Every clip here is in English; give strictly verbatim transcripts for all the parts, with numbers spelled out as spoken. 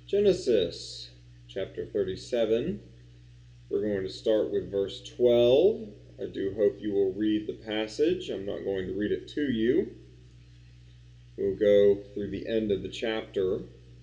Genesis chapter thirty-seven. We're going to start with verse twelve. I do hope you will read the passage. I'm not going to read it to you. We'll go through the end of the chapter.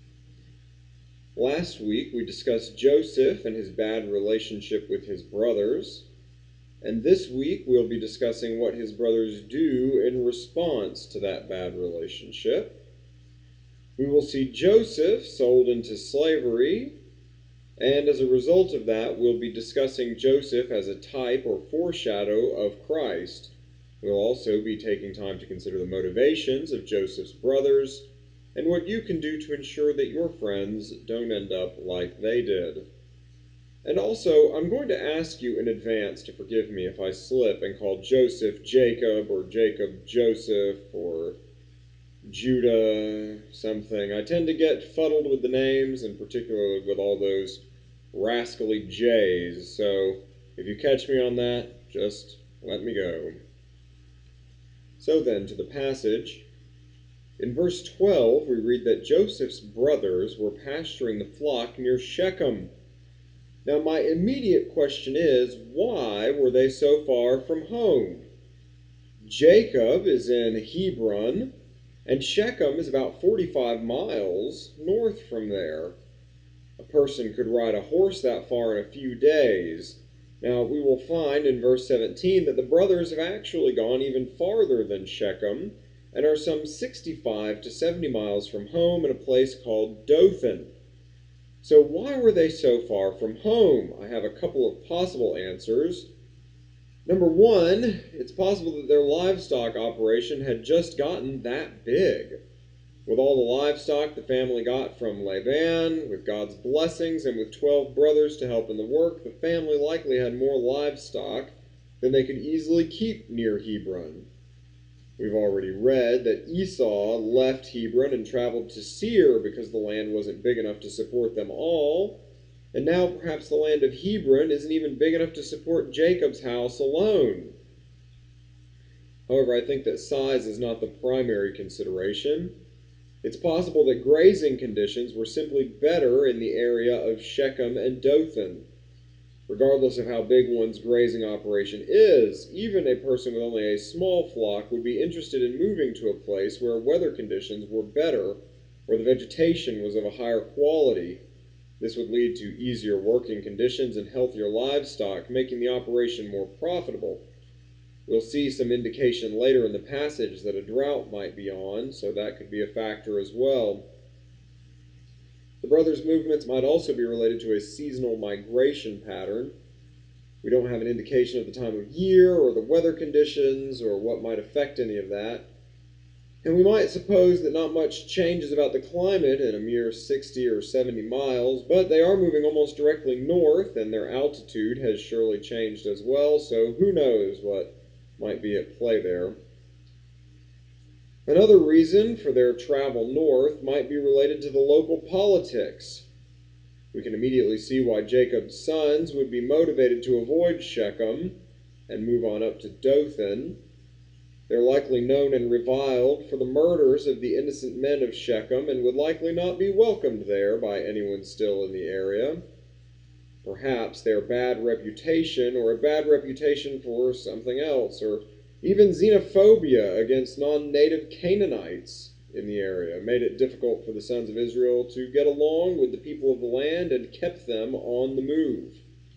Last week we discussed Joseph and his bad relationship with his brothers. And this week we'll be discussing what his brothers do in response to that bad relationship. We will see Joseph sold into slavery, and as a result of that, we'll be discussing Joseph as a type or foreshadow of Christ. We'll also be taking time to consider the motivations of Joseph's brothers and what you can do to ensure that your friends don't end up like they did. And also, I'm going to ask you in advance to forgive me if I slip and call Joseph Jacob or Jacob Joseph or Judah something. I tend to get fuddled with the names, and particularly with all those rascally J's, so if you catch me on that, just let me go. So then, to the passage. In verse twelve, we read that Joseph's brothers were pasturing the flock near Shechem. Now, my immediate question is, why were they so far from home? Jacob is in Hebron, and Shechem is about forty-five miles north from there. A person could ride a horse that far in a few days. Now, we will find in verse seventeen that the brothers have actually gone even farther than Shechem and are some sixty-five to seventy miles from home in a place called Dothan. So why were they so far from home? I have a couple of possible answers. Number one, it's possible that their livestock operation had just gotten that big. With all the livestock the family got from Laban, with God's blessings, and with twelve brothers to help in the work, the family likely had more livestock than they could easily keep near Hebron. We've already read that Esau left Hebron and traveled to Seir because the land wasn't big enough to support them all. And now perhaps the land of Hebron isn't even big enough to support Jacob's house alone. However, I think that size is not the primary consideration. It's possible that grazing conditions were simply better in the area of Shechem and Dothan. Regardless of how big one's grazing operation is, even a person with only a small flock would be interested in moving to a place where weather conditions were better or the vegetation was of a higher quality. This would lead to easier working conditions and healthier livestock, making the operation more profitable. We'll see some indication later in the passage that a drought might be on, so that could be a factor as well. The brothers' movements might also be related to a seasonal migration pattern. We don't have an indication of the time of year or the weather conditions or what might affect any of that. And we might suppose that not much changes about the climate in a mere sixty or seventy miles, but they are moving almost directly north, and their altitude has surely changed as well, so who knows what might be at play there. Another reason for their travel north might be related to the local politics. We can immediately see why Jacob's sons would be motivated to avoid Shechem and move on up to Dothan. They're likely known and reviled for the murders of the innocent men of Shechem and would likely not be welcomed there by anyone still in the area. Perhaps their bad reputation, or a bad reputation for something else, or even xenophobia against non-native Canaanites in the area, made it difficult for the sons of Israel to get along with the people of the land and kept them on the move.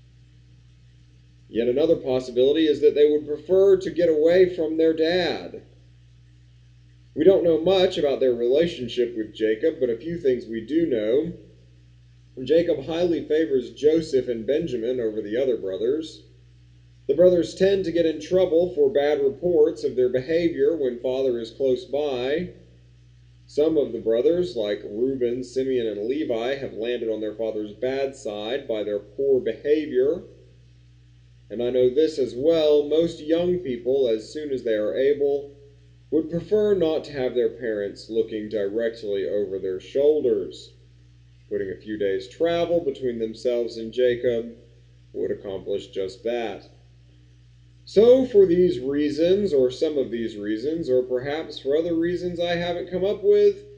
Yet another possibility is that they would prefer to get away from their dad. We don't know much about their relationship with Jacob, but a few things we do know. Jacob highly favors Joseph and Benjamin over the other brothers. The brothers tend to get in trouble for bad reports of their behavior when father is close by. Some of the brothers, like Reuben, Simeon, and Levi, have landed on their father's bad side by their poor behavior. And I know this as well, most young people, as soon as they are able, would prefer not to have their parents looking directly over their shoulders. Putting a few days' travel between themselves and Jacob would accomplish just that. So for these reasons, or some of these reasons, or perhaps for other reasons I haven't come up with,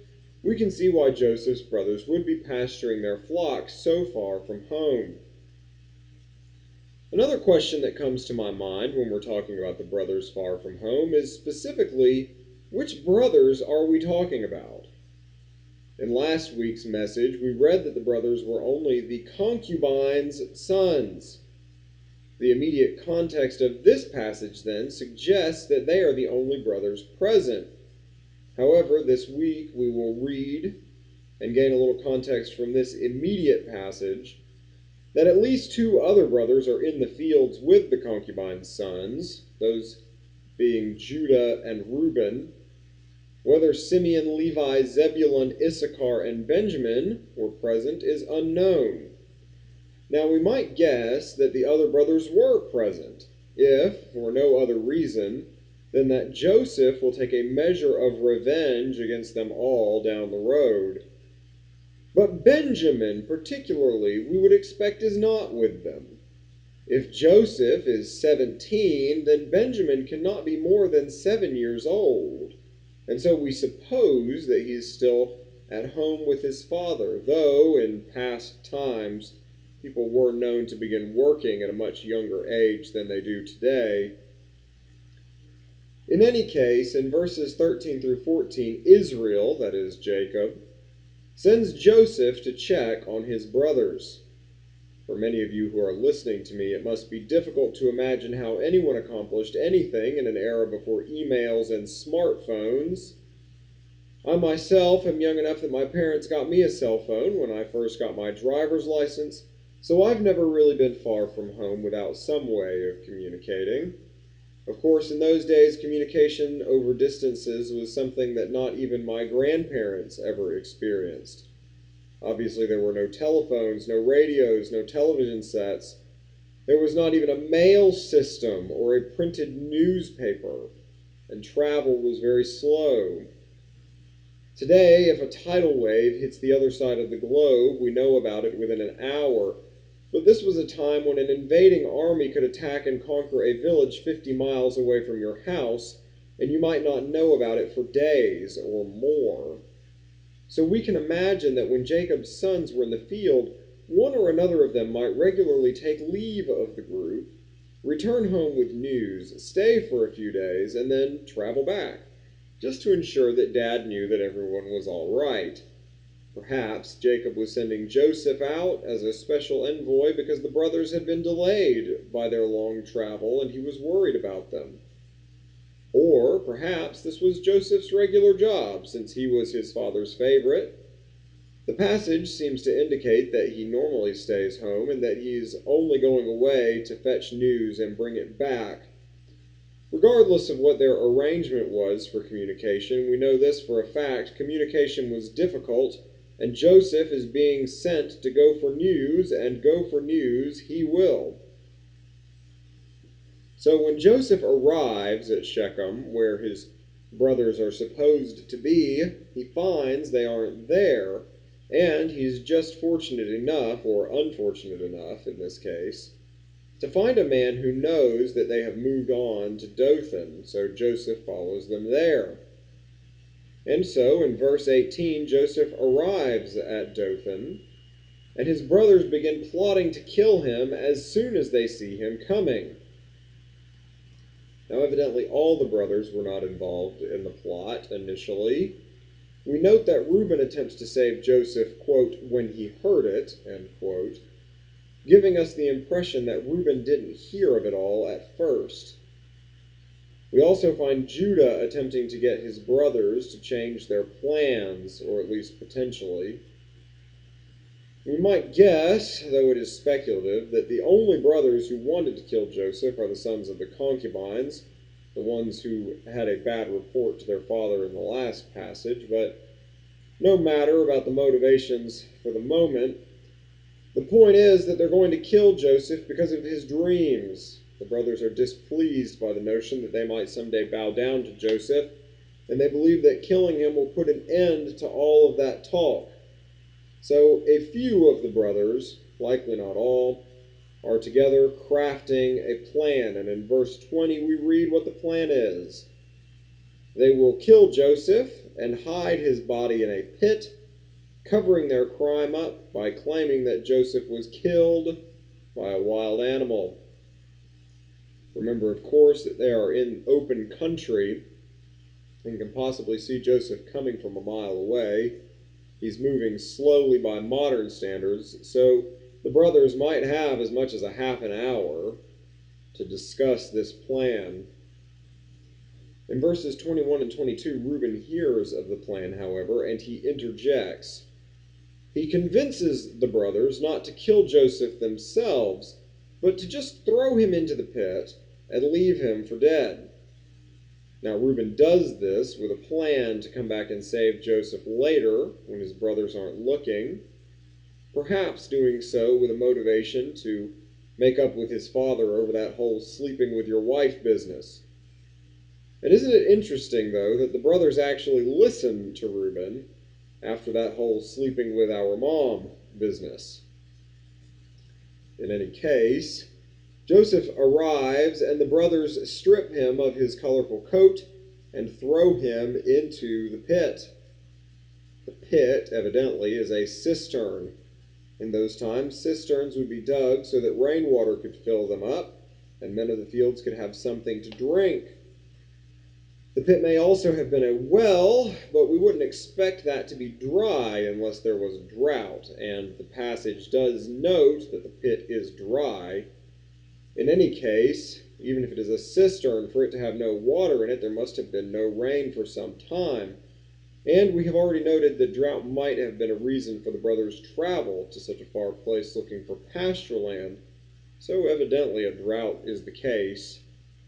we can see why Joseph's brothers would be pasturing their flocks so far from home. Another question that comes to my mind when we're talking about the brothers far from home is specifically, which brothers are we talking about? In last week's message, we read that the brothers were only the concubine's sons. The immediate context of this passage, then, suggests that they are the only brothers present. However, this week we will read and gain a little context from this immediate passage that at least two other brothers are in the fields with the concubine's sons, those being Judah and Reuben. Whether Simeon, Levi, Zebulun, Issachar, and Benjamin were present is unknown. Now we might guess that the other brothers were present, if, for no other reason, than that Joseph will take a measure of revenge against them all down the road. But Benjamin, particularly, we would expect is not with them. If Joseph is seventeen, then Benjamin cannot be more than seven years old, and so we suppose that he is still at home with his father, though in past times people were known to begin working at a much younger age than they do today. In any case, in verses thirteen through fourteen, Israel, that is Jacob, sends Joseph to check on his brothers. For many of you who are listening to me, it must be difficult to imagine how anyone accomplished anything in an era before emails and smartphones. I myself am young enough that my parents got me a cell phone when I first got my driver's license, so I've never really been far from home without some way of communicating. Of course, in those days, communication over distances was something that not even my grandparents ever experienced. Obviously, there were no telephones, no radios, no television sets. There was not even a mail system or a printed newspaper, and travel was very slow. Today, if a tidal wave hits the other side of the globe, we know about it within an hour. But this was a time when an invading army could attack and conquer a village fifty miles away from your house, and you might not know about it for days or more. So we can imagine that when Jacob's sons were in the field, one or another of them might regularly take leave of the group, return home with news, stay for a few days, and then travel back, just to ensure that Dad knew that everyone was all right. Perhaps Jacob was sending Joseph out as a special envoy because the brothers had been delayed by their long travel and he was worried about them. Or perhaps this was Joseph's regular job, since he was his father's favorite. The passage seems to indicate that he normally stays home and that he's only going away to fetch news and bring it back. Regardless of what their arrangement was for communication, we know this for a fact: communication was difficult, and Joseph is being sent to go for news, and go for news he will. So when Joseph arrives at Shechem, where his brothers are supposed to be, he finds they aren't there, and he's just fortunate enough, or unfortunate enough in this case, to find a man who knows that they have moved on to Dothan, so Joseph follows them there. And so, in verse eighteen, Joseph arrives at Dothan, and his brothers begin plotting to kill him as soon as they see him coming. Now, evidently, all the brothers were not involved in the plot initially. We note that Reuben attempts to save Joseph, quote, when he heard it, end quote, giving us the impression that Reuben didn't hear of it all at first. We also find Judah attempting to get his brothers to change their plans, or at least potentially. We might guess, though it is speculative, that the only brothers who wanted to kill Joseph are the sons of the concubines, the ones who had a bad report to their father in the last passage, but no matter about the motivations for the moment. The point is that they're going to kill Joseph because of his dreams. The brothers are displeased by the notion that they might someday bow down to Joseph, and they believe that killing him will put an end to all of that talk. So a few of the brothers, likely not all, are together crafting a plan, and in verse twenty we read what the plan is. They will kill Joseph and hide his body in a pit, covering their crime up by claiming that Joseph was killed by a wild animal. Remember, of course, that they are in open country and can possibly see Joseph coming from a mile away. He's moving slowly by modern standards, so the brothers might have as much as a half an hour to discuss this plan. In verses twenty-one and twenty-two, Reuben hears of the plan, however, and he interjects. He convinces the brothers not to kill Joseph themselves, but to just throw him into the pit and leave him for dead. Now, Reuben does this with a plan to come back and save Joseph later when his brothers aren't looking, perhaps doing so with a motivation to make up with his father over that whole sleeping with your wife business. And isn't it interesting, though, that the brothers actually listened to Reuben after that whole sleeping with our mom business? In any case, Joseph arrives, and the brothers strip him of his colorful coat and throw him into the pit. The pit, evidently, is a cistern. In those times, cisterns would be dug so that rainwater could fill them up, and men of the fields could have something to drink. The pit may also have been a well, but we wouldn't expect that to be dry unless there was a drought, and the passage does note that the pit is dry. In any case, even if it is a cistern, for it to have no water in it, there must have been no rain for some time. And we have already noted that drought might have been a reason for the brothers' travel to such a far place looking for pasture land. So evidently a drought is the case.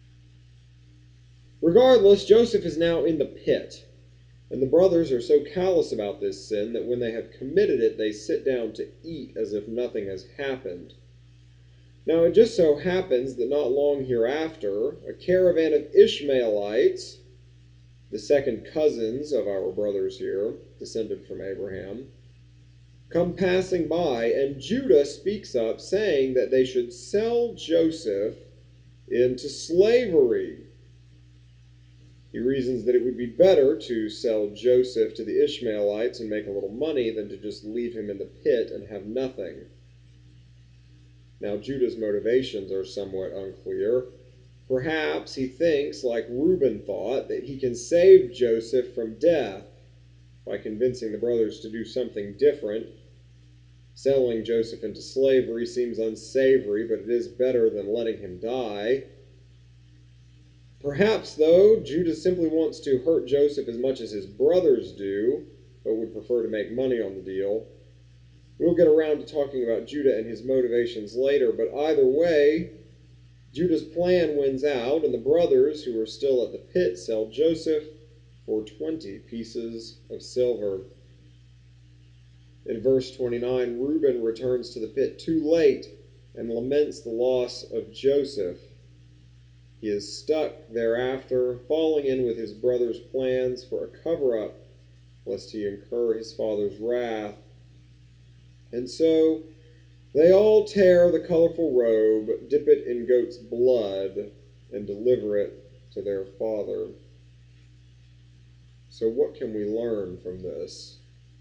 Regardless, Joseph is now in the pit, and the brothers are so callous about this sin that when they have committed it, they sit down to eat as if nothing has happened. Now, it just so happens that not long hereafter, a caravan of Ishmaelites, the second cousins of our brothers here, descended from Abraham, come passing by, and Judah speaks up, saying that they should sell Joseph into slavery. He reasons that it would be better to sell Joseph to the Ishmaelites and make a little money than to just leave him in the pit and have nothing. Now, Judah's motivations are somewhat unclear. Perhaps he thinks, like Reuben thought, that he can save Joseph from death by convincing the brothers to do something different. Selling Joseph into slavery seems unsavory, but it is better than letting him die. Perhaps, though, Judah simply wants to hurt Joseph as much as his brothers do, but would prefer to make money on the deal. We'll get around to talking about Judah and his motivations later, but either way, Judah's plan wins out, and the brothers, who are still at the pit, sell Joseph for twenty pieces of silver. In verse twenty-nine, Reuben returns to the pit too late and laments the loss of Joseph. He is stuck thereafter, falling in with his brother's plans for a cover-up, lest he incur his father's wrath. And so they all tear the colorful robe, dip it in goat's blood, and deliver it to their father. So what can we learn from this?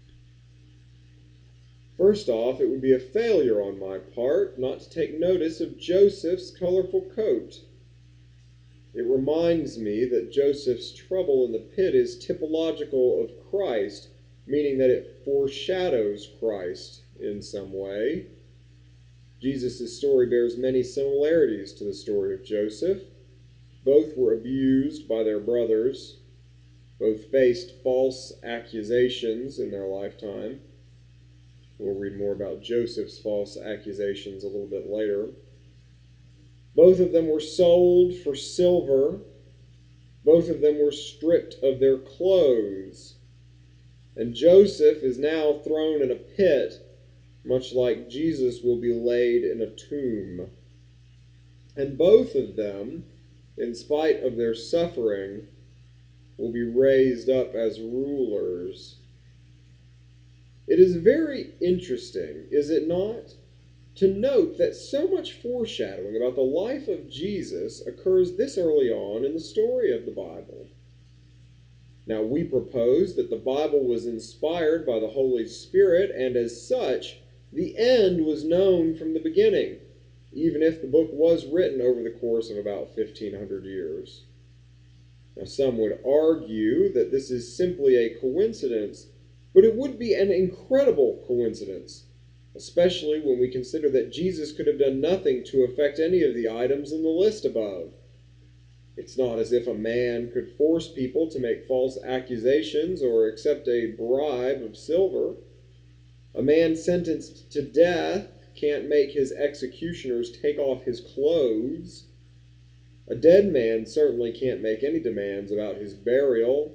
First off, it would be a failure on my part not to take notice of Joseph's colorful coat. It reminds me that Joseph's trouble in the pit is typological of Christ, meaning that it foreshadows Christ in some way. Jesus' story bears many similarities to the story of Joseph. Both were abused by their brothers. Both faced false accusations in their lifetime. We'll read more about Joseph's false accusations a little bit later. Both of them were sold for silver. Both of them were stripped of their clothes. And Joseph is now thrown in a pit, much like Jesus will be laid in a tomb. And both of them, in spite of their suffering, will be raised up as rulers. It is very interesting, is it not, to note that so much foreshadowing about the life of Jesus occurs this early on in the story of the Bible. Now, we propose that the Bible was inspired by the Holy Spirit, and as such, the end was known from the beginning, even if the book was written over the course of about fifteen hundred years. Now, some would argue that this is simply a coincidence, but it would be an incredible coincidence, especially when we consider that Jesus could have done nothing to affect any of the items in the list above. It's not as if a man could force people to make false accusations or accept a bribe of silver. A man sentenced to death can't make his executioners take off his clothes. A dead man certainly can't make any demands about his burial.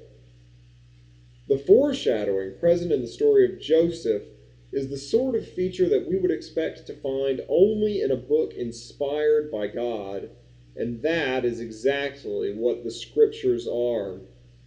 The foreshadowing present in the story of Joseph is the sort of feature that we would expect to find only in a book inspired by God, and that is exactly what the Scriptures are.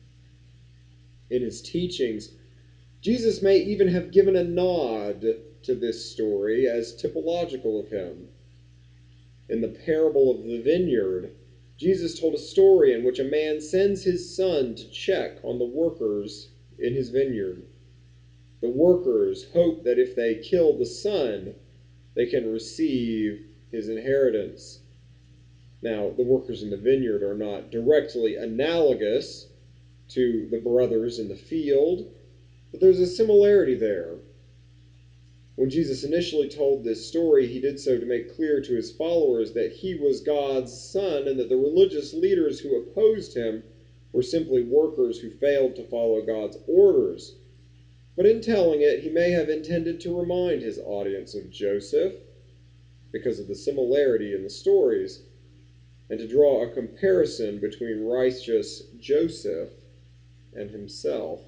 In his teachings, Jesus may even have given a nod to this story as typological of him. In the parable of the vineyard, Jesus told a story in which a man sends his son to check on the workers in his vineyard. The workers hope that if they kill the son, they can receive his inheritance. Now, the workers in the vineyard are not directly analogous to the brothers in the field, but there's a similarity there. When Jesus initially told this story, he did so to make clear to his followers that he was God's son and that the religious leaders who opposed him were simply workers who failed to follow God's orders. But in telling it, he may have intended to remind his audience of Joseph, because of the similarity in the stories, and to draw a comparison between righteous Joseph and himself.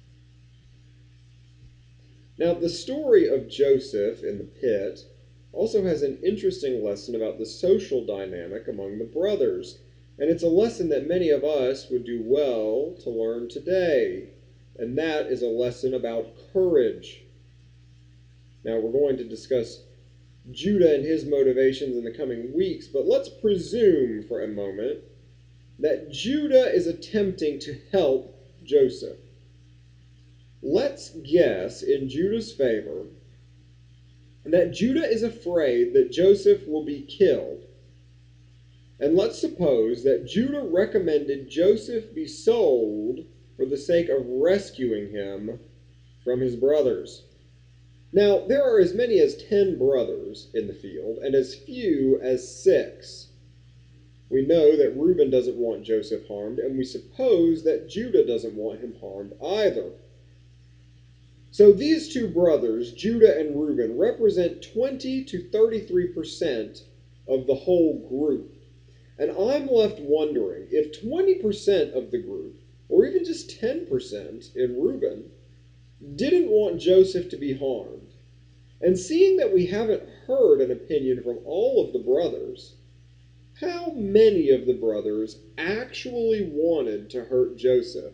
Now, the story of Joseph in the pit also has an interesting lesson about the social dynamic among the brothers, and it's a lesson that many of us would do well to learn today, and that is a lesson about courage. Now, we're going to discuss Judah and his motivations in the coming weeks, but let's presume for a moment that Judah is attempting to help Joseph. Let's guess in Judah's favor that Judah is afraid that Joseph will be killed. And let's suppose that Judah recommended Joseph be sold for the sake of rescuing him from his brothers. Now, there are as many as ten brothers in the field, and as few as six. We know that Reuben doesn't want Joseph harmed, and we suppose that Judah doesn't want him harmed either. So these two brothers, Judah and Reuben, represent twenty to thirty-three percent of the whole group. And I'm left wondering if twenty percent of the group, or even just ten percent in Reuben, didn't want Joseph to be harmed. And seeing that we haven't heard an opinion from all of the brothers, how many of the brothers actually wanted to hurt Joseph?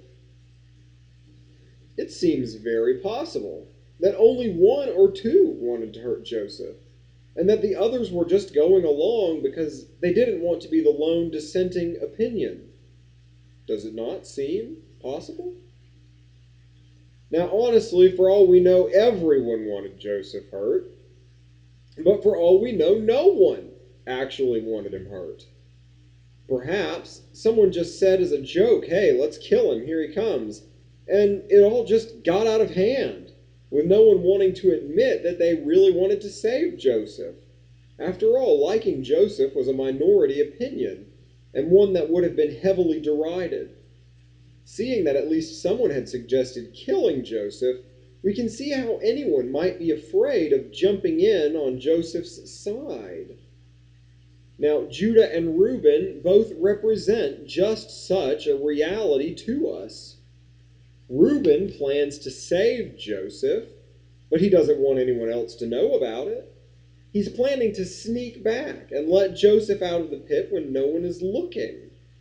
It seems very possible that only one or two wanted to hurt Joseph, and that the others were just going along because they didn't want to be the lone dissenting opinion. Does it not seem possible? Now, honestly, for all we know, everyone wanted Joseph hurt. But for all we know, no one actually wanted him hurt. Perhaps someone just said as a joke, hey, let's kill him, here he comes. And it all just got out of hand, with no one wanting to admit that they really wanted to save Joseph. After all, liking Joseph was a minority opinion, and one that would have been heavily derided. Seeing that at least someone had suggested killing Joseph, we can see how anyone might be afraid of jumping in on Joseph's side. Now, Judah and Reuben both represent just such a reality to us. Reuben plans to save Joseph, but he doesn't want anyone else to know about it. He's planning to sneak back and let Joseph out of the pit when no one is looking.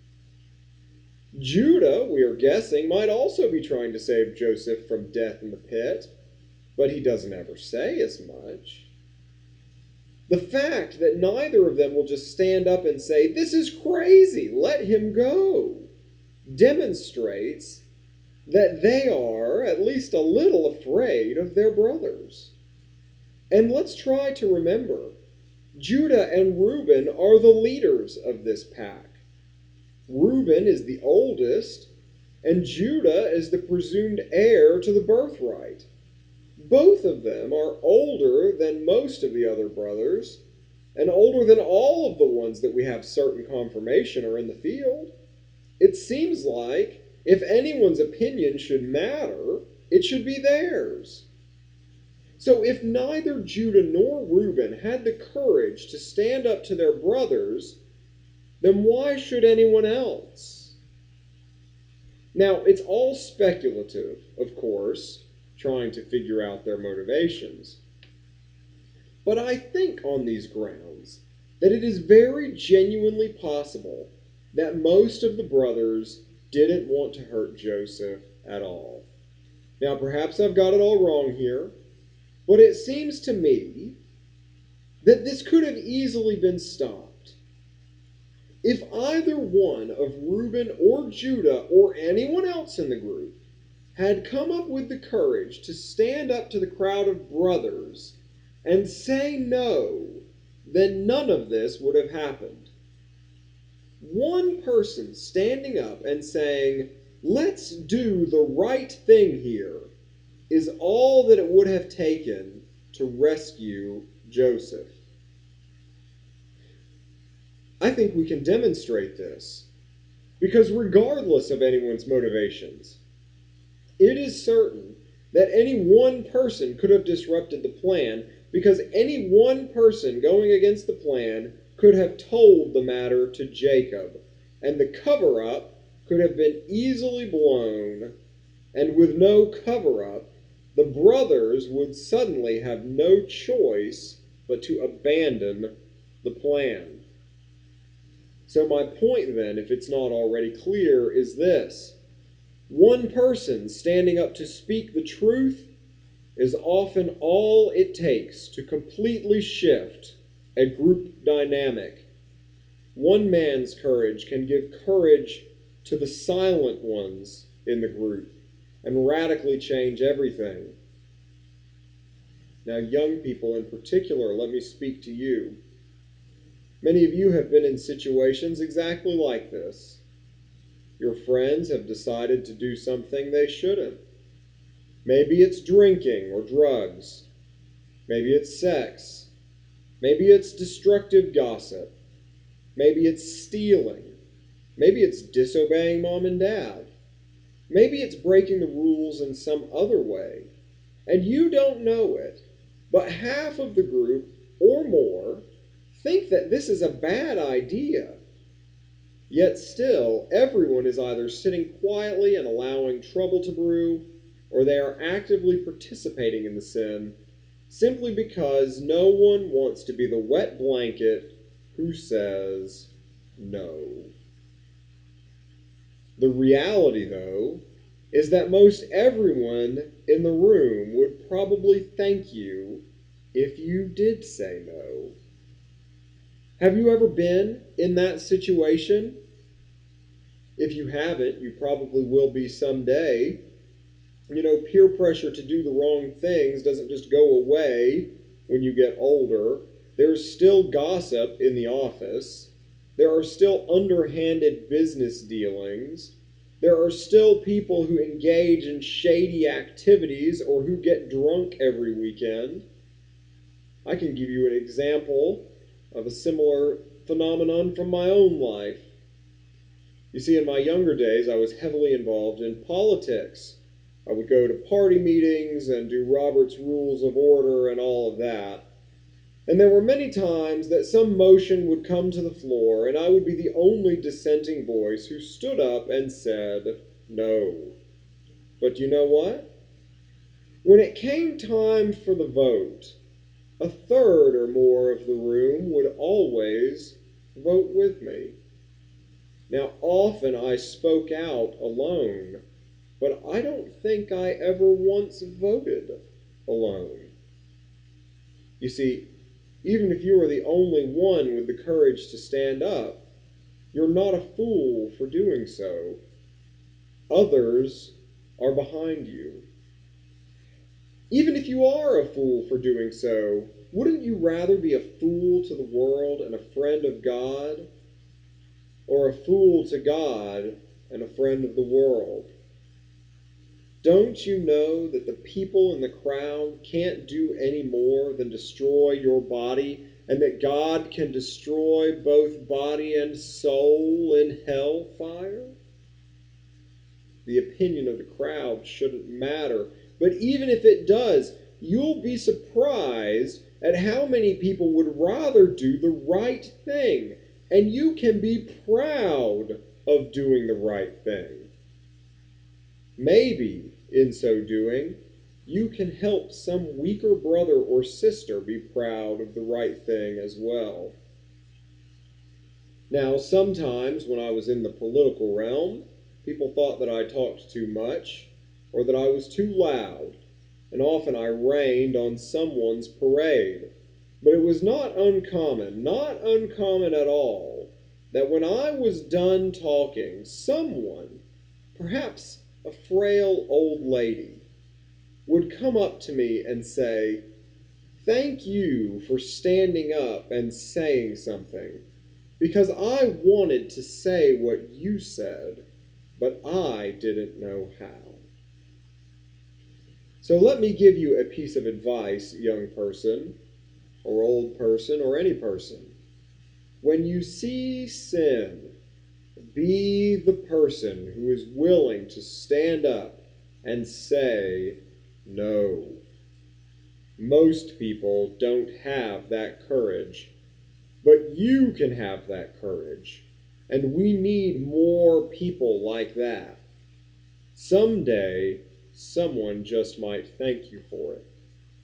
Judah, we are guessing, might also be trying to save Joseph from death in the pit, but he doesn't ever say as much. The fact that neither of them will just stand up and say, "This is crazy, let him go," demonstrates that they are at least a little afraid of their brothers. And let's try to remember, Judah and Reuben are the leaders of this pack. Reuben is the oldest, and Judah is the presumed heir to the birthright. Both of them are older than most of the other brothers, and older than all of the ones that we have certain confirmation are in the field. It seems like if anyone's opinion should matter, it should be theirs. So if neither Judah nor Reuben had the courage to stand up to their brothers, then why should anyone else? Now, it's all speculative, of course, trying to figure out their motivations. But I think on these grounds that it is very genuinely possible that most of the brothers didn't want to hurt Joseph at all. Now, perhaps I've got it all wrong here, but it seems to me that this could have easily been stopped. If either one of Reuben or Judah or anyone else in the group had come up with the courage to stand up to the crowd of brothers and say no, then none of this would have happened. One person standing up and saying, "Let's do the right thing here," is all that it would have taken to rescue Joseph. I think we can demonstrate this, because regardless of anyone's motivations, it is certain that any one person could have disrupted the plan, because any one person going against the plan could have told the matter to Jacob, and the cover-up could have been easily blown, and with no cover-up, the brothers would suddenly have no choice but to abandon the plan. So my point then, if it's not already clear, is this. One person standing up to speak the truth is often all it takes to completely shift a group dynamic. One man's courage can give courage to the silent ones in the group and radically change everything. Now, young people in particular, let me speak to you. Many of you have been in situations exactly like this. Your friends have decided to do something they shouldn't. Maybe it's drinking or drugs. Maybe it's sex. Maybe it's destructive gossip. Maybe it's stealing. Maybe it's disobeying mom and dad. Maybe it's breaking the rules in some other way. And you don't know it, but half of the group or more think that this is a bad idea. Yet still, everyone is either sitting quietly and allowing trouble to brew, or they are actively participating in the sin, simply because no one wants to be the wet blanket who says no. The reality, though, is that most everyone in the room would probably thank you if you did say no. Have you ever been in that situation? If you haven't, you probably will be someday. You know, peer pressure to do the wrong things doesn't just go away when you get older. There's still gossip in the office. There are still underhanded business dealings. There are still people who engage in shady activities or who get drunk every weekend. I can give you an example of a similar phenomenon from my own life. You see, in my younger days, I was heavily involved in politics. I would go to party meetings and do Robert's Rules of Order and all of that. And there were many times that some motion would come to the floor, and I would be the only dissenting voice who stood up and said, no. But you know what? When it came time for the vote, a third or more of the room would always vote with me. Now, often I spoke out alone, but I don't think I ever once voted alone. You see, even if you are the only one with the courage to stand up, you're not a fool for doing so. Others are behind you. Even if you are a fool for doing so, wouldn't you rather be a fool to the world and a friend of God, or a fool to God and a friend of the world? Don't you know that the people in the crowd can't do any more than destroy your body, and that God can destroy both body and soul in hell fire? The opinion of the crowd shouldn't matter, but even if it does, you'll be surprised at how many people would rather do the right thing, and you can be proud of doing the right thing. Maybe, in so doing, you can help some weaker brother or sister be proud of the right thing as well. Now, sometimes when I was in the political realm, people thought that I talked too much or that I was too loud, and often I rained on someone's parade. But it was not uncommon, not uncommon at all, that when I was done talking, someone, perhaps a frail old lady, would come up to me and say, "Thank you for standing up and saying something, because I wanted to say what you said, but I didn't know how." So let me give you a piece of advice, young person, or old person, or any person. When you see sin, be the person who is willing to stand up and say no. Most people don't have that courage, but you can have that courage, and we need more people like that. Someday, someone just might thank you for it.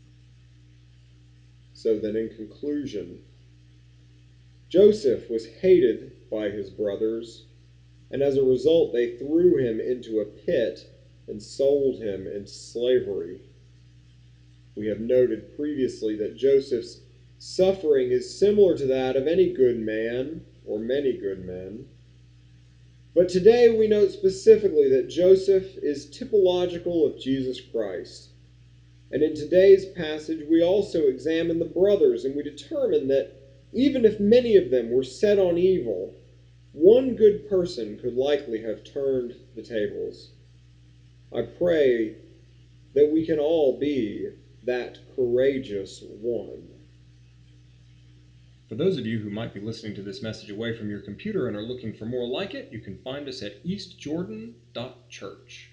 So then, in conclusion, Joseph was hated by his brothers, and as a result, they threw him into a pit and sold him into slavery. We have noted previously that Joseph's suffering is similar to that of any good man or many good men. But today we note specifically that Joseph is typological of Jesus Christ. And in today's passage, we also examine the brothers, and we determine that even if many of them were set on evil, one good person could likely have turned the tables. I pray that we can all be that courageous one. For those of you who might be listening to this message away from your computer and are looking for more like it, you can find us at east jordan dot church.